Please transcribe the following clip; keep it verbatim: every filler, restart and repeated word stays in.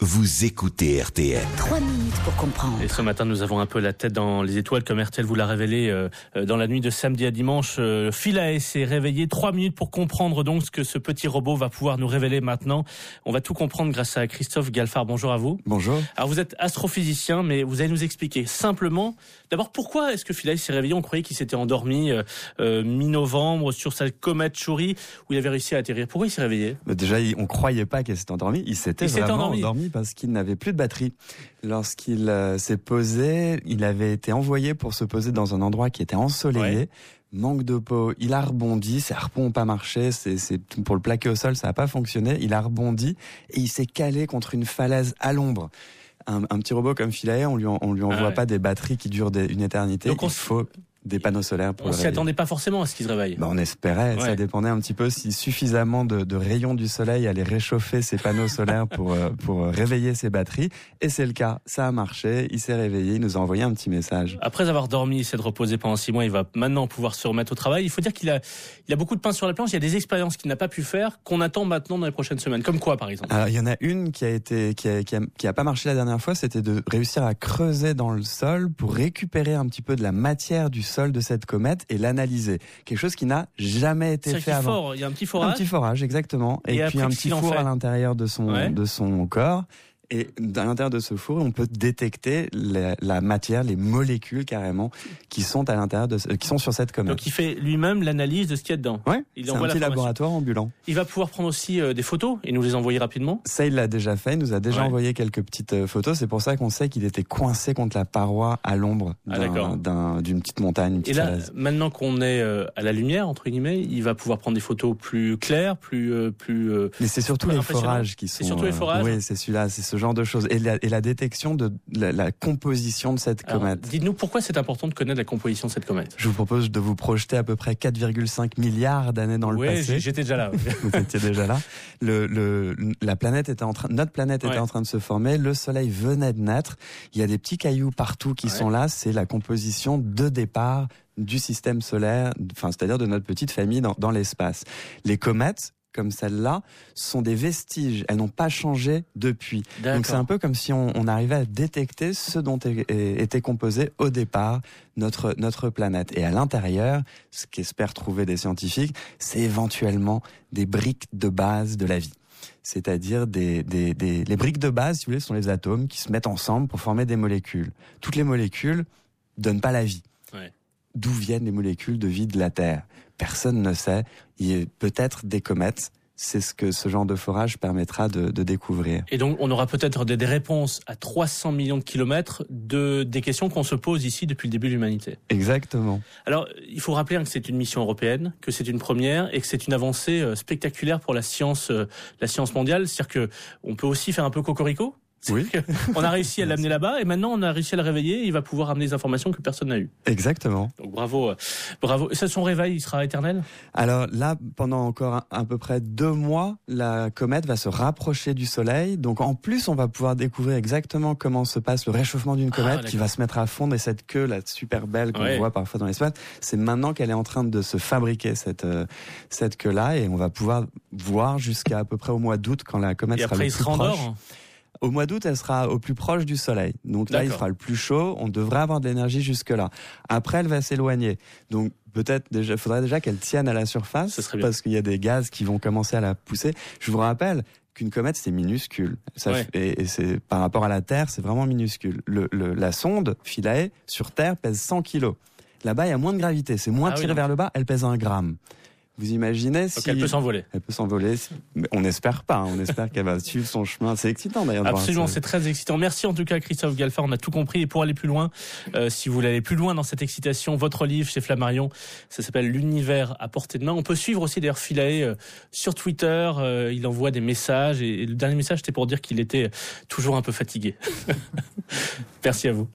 Vous écoutez R T L. Trois minutes pour comprendre. Et ce matin, nous avons un peu la tête dans les étoiles, comme R T L vous l'a révélé euh, dans la nuit de samedi à dimanche. Euh, Philae s'est réveillé. Trois minutes pour comprendre donc ce que ce petit robot va pouvoir nous révéler maintenant. On va tout comprendre grâce à Christophe Galfard. Bonjour à vous. Bonjour. Alors vous êtes astrophysicien, mais vous allez nous expliquer simplement, d'abord, pourquoi est-ce que Philae s'est réveillé? On croyait qu'il s'était endormi euh, euh, mi-novembre sur sa comète Chury, où il avait réussi à atterrir. Pourquoi il s'est réveillé? Bah déjà, on croyait pas qu'il s'était endormi. Il s'était il vraiment endormi. endormi parce qu'il n'avait plus de batterie. Lorsqu'il euh, s'est posé, il avait été envoyé pour se poser dans un endroit qui était ensoleillé. Ouais. Manque de peau, il a rebondi, ses harpons n'ont pas marché, c'est, c'est pour le plaquer au sol, ça n'a pas fonctionné. Il a rebondi et il s'est calé contre une falaise à l'ombre. Un, un petit robot comme Philae, on lui en, on lui envoie ah ouais. pas des batteries qui durent des, une éternité. Donc on il faut des panneaux solaires pour on le s'y attendait pas forcément à ce qu'il se réveille. Bah on espérait, ouais. Ça dépendait un petit peu si suffisamment de, de rayons du soleil allaient réchauffer ces panneaux solaires pour pour réveiller ses batteries. Et c'est le cas, ça a marché. Il s'est réveillé, il nous a envoyé un petit message. Après avoir dormi, il s'est reposé pendant six mois, il va maintenant pouvoir se remettre au travail. Il faut dire qu'il a il a beaucoup de pain sur la planche. Il y a des expériences qu'il n'a pas pu faire qu'on attend maintenant dans les prochaines semaines. Comme quoi, par exemple? Alors il y en a une qui a été qui a qui a, qui a pas marché la dernière fois, c'était de réussir à creuser dans le sol pour récupérer un petit peu de la matière du sol de cette comète et l'analyser. Quelque chose qui n'a jamais été c'est fait avant. Fort. Il y a un petit forage. Un petit forage, exactement. Et, et puis un petit four à l'intérieur de son, ouais. de son corps. Et à l'intérieur de ce four, on peut détecter la, la matière, les molécules carrément, qui sont à l'intérieur de, qui sont sur cette comète. Donc il fait lui-même l'analyse de ce qu'il y a dedans. Ouais. Il c'est un petit laboratoire ambulant. Il va pouvoir prendre aussi euh, des photos et nous les envoyer rapidement. Ça, il l'a déjà fait. Il nous a déjà ouais. envoyé quelques petites euh, photos. C'est pour ça qu'on sait qu'il était coincé contre la paroi à l'ombre d'un, ah, d'un, d'une petite montagne. Une petite et là, falaise. Maintenant qu'on est euh, à la lumière entre guillemets, il va pouvoir prendre des photos plus claires, plus euh, plus. Euh, Mais c'est surtout les forages qui sont. C'est surtout les forages. Euh, oui, c'est celui-là. C'est ce genre de choses. Et la, et la détection de la, la composition de cette Alors, comète. Dites-nous pourquoi c'est important de connaître la composition de cette comète. Je vous propose de vous projeter à peu près quatre virgule cinq milliards d'années dans le oui, passé. Oui, j'étais déjà là. Vous étiez déjà là. Le, le, la planète était en train, notre planète était ouais. en train de se former. Le Soleil venait de naître. Il y a des petits cailloux partout qui ouais. sont là. C'est la composition de départ du système solaire, enfin, c'est-à-dire de notre petite famille dans, dans l'espace. Les comètes, comme celle-là, sont des vestiges. Elles n'ont pas changé depuis. D'accord. Donc c'est un peu comme si on, on arrivait à détecter ce dont est, est, était composé au départ notre notre planète. Et à l'intérieur, ce qu'espèrent trouver des scientifiques, c'est éventuellement des briques de base de la vie. C'est-à-dire des, des, des les briques de base, si vous voulez, sont les atomes qui se mettent ensemble pour former des molécules. Toutes les molécules donnent pas la vie. Ouais. D'où viennent les molécules de vie de la Terre? Personne ne sait. Il y a peut-être des comètes. C'est ce que ce genre de forage permettra de, de découvrir. Et donc, on aura peut-être des, des réponses à trois cents millions de kilomètres de des questions qu'on se pose ici depuis le début de l'humanité. Exactement. Alors, il faut rappeler hein, que c'est une mission européenne, que c'est une première et que c'est une avancée euh, spectaculaire pour la science, euh, la science mondiale. C'est-à-dire que on peut aussi faire un peu cocorico. Oui. On a réussi à l'amener là-bas et maintenant on a réussi à le réveiller et il va pouvoir amener des informations que personne n'a eues. Exactement. Donc bravo, bravo. Et ça, son réveil, il sera éternel? Alors là, pendant encore un, à peu près deux mois, la comète va se rapprocher du Soleil. Donc en plus, on va pouvoir découvrir exactement comment se passe le réchauffement d'une comète ah, qui va se mettre à fondre et cette queue là super belle qu'on ouais. voit parfois dans l'espace. C'est maintenant qu'elle est en train de se fabriquer cette euh, cette queue là et on va pouvoir voir jusqu'à à peu près au mois d'août quand la comète et sera après, le il plus se proche. Rendort. Au mois d'août, elle sera au plus proche du Soleil. Donc là, D'accord. il fera le plus chaud. On devrait avoir de l'énergie jusque-là. Après, elle va s'éloigner. Donc peut-être déjà, faudrait déjà qu'elle tienne à la surface parce qu'il y a des gaz qui vont commencer à la pousser. Je vous rappelle qu'une comète, c'est minuscule. Ça ouais. fait, et, et c'est par rapport à la Terre, c'est vraiment minuscule. Le, le, la sonde Philae sur Terre pèse cent kilos. Là-bas, il y a moins de gravité. C'est moins ah tiré oui, vers le bas. Elle pèse un gramme. Vous imaginez si... Donc elle peut s'envoler. Elle peut s'envoler. Mais on n'espère pas. Hein. On espère qu'elle va suivre son chemin. C'est excitant d'ailleurs. Absolument, c'est très excitant. Merci en tout cas Christophe Galfard. On a tout compris. Et pour aller plus loin, euh, si vous voulez aller plus loin dans cette excitation, votre livre chez Flammarion, ça s'appelle L'univers à portée de main. On peut suivre aussi d'ailleurs Philae euh, sur Twitter. Euh, il envoie des messages. Et, et le dernier message, c'était pour dire qu'il était toujours un peu fatigué. Merci à vous.